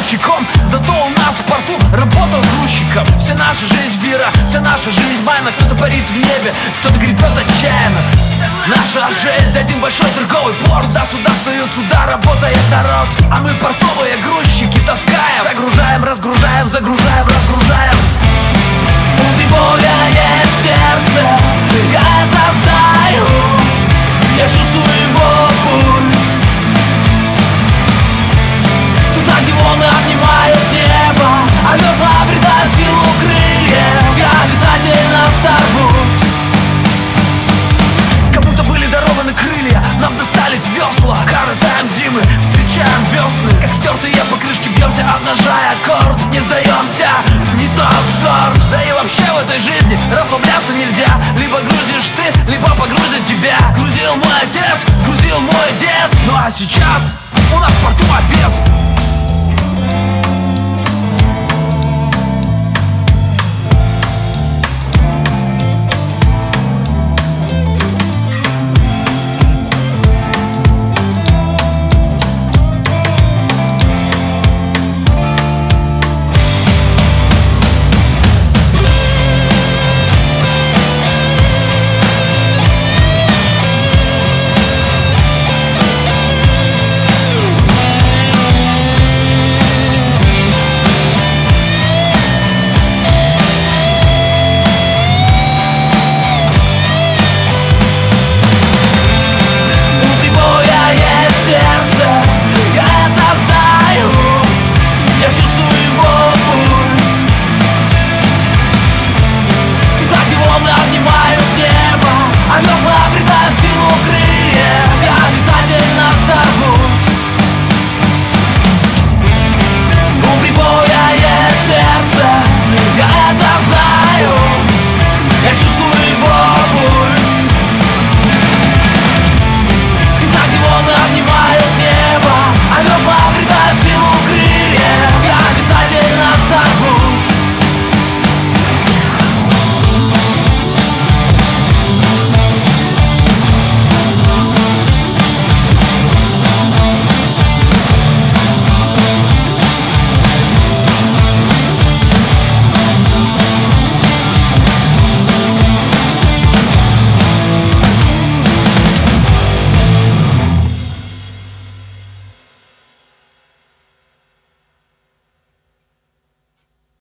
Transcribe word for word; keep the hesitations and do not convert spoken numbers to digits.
грузчиком, зато у нас в порту работал грузчиком. Вся наша жизнь вира, вся наша жизнь майна. Кто-то парит в небе, кто-то гребет отчаянно. Наша жизнь один большой торговый порт. Туда-сюда встают сюда, работает народ. А мы портовые грузчики таскаем. Загружаем, разгружаем, загружаем, разгружаем. Прибавляет сердце, я это знаю. Я чувствую его пульс. Туда, где волны обнимают небо, а весла обретают силу крыльев, я обязательно сорвусь. Кому-то были дарованы крылья, нам достались весла. Коротаем зимы, встречаем весны. Как стертые покрышки бьемся, обнажая аккорд. Не сдаемся, не тот сорт. Да и вообще в этой жизни расслабляться нельзя. Либо грузишь ты, либо погрузят тебя. Грузил мой отец, грузил мой дед. Ну а сейчас